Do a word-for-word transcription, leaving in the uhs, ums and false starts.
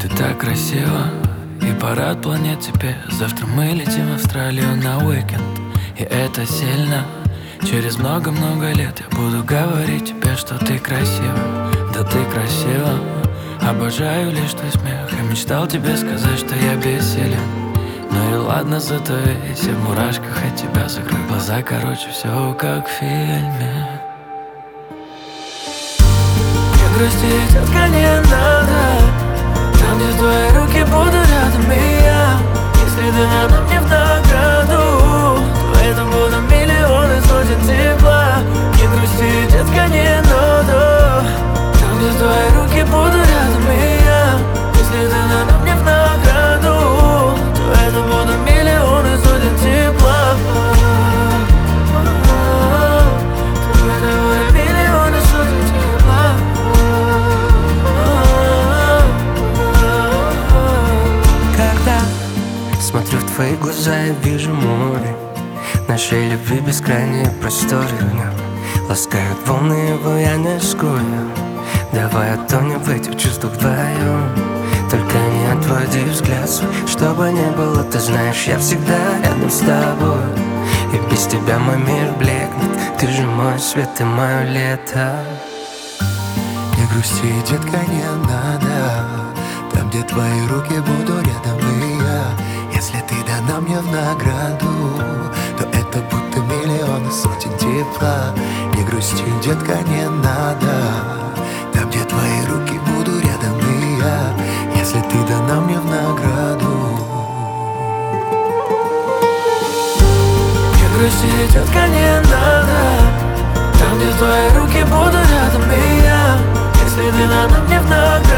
так красиво, и парад планет тебе. Завтра мы летим в Австралию на уикенд, и это сильно. Через много-много лет я буду говорить тебе, что ты красива. Да ты красива. Обожаю лишь твой смех, и мечтал тебе сказать, что я бессилен. Ну и ладно, зато весь я в мурашках от тебя. Закрой глаза, короче, все как в фильме. Не грусти, детка, не надо. Там, где твои руки, буду рядом и я. Если ты надо мне в награду, то это будут миллионы сотен тепла. Не грусти, детка, не надо. Там, где твои руки, буду рядом и я. Если ты надо мне в награду, то это будут миллионы сотен тепла. То это будут миллионы сотен тепла. Когда смотрю в твои глаза, я вижу море. Нашей любви бескрайние просторы в нем ласкают волны, его я не скрою. Давай утонем в этих чувствах вдвоем. Только не отводи взгляд свой, что бы ни было, ты знаешь, я всегда рядом с тобой. И без тебя мой мир блекнет. Ты же мой свет и мое лето. Не грусти, детка, не надо. Там, где твои руки, буду рядом и я. Если ты дана мне в награду, то это будто миллионы сотен тепла. Не грусти, детка, не надо. Там, где твои руки, буду рядом и я. Если ты дана мне в награду. Не грусти, детка, не надо. Там, где твои руки, буду рядом и я. Если ты дана мне в награду,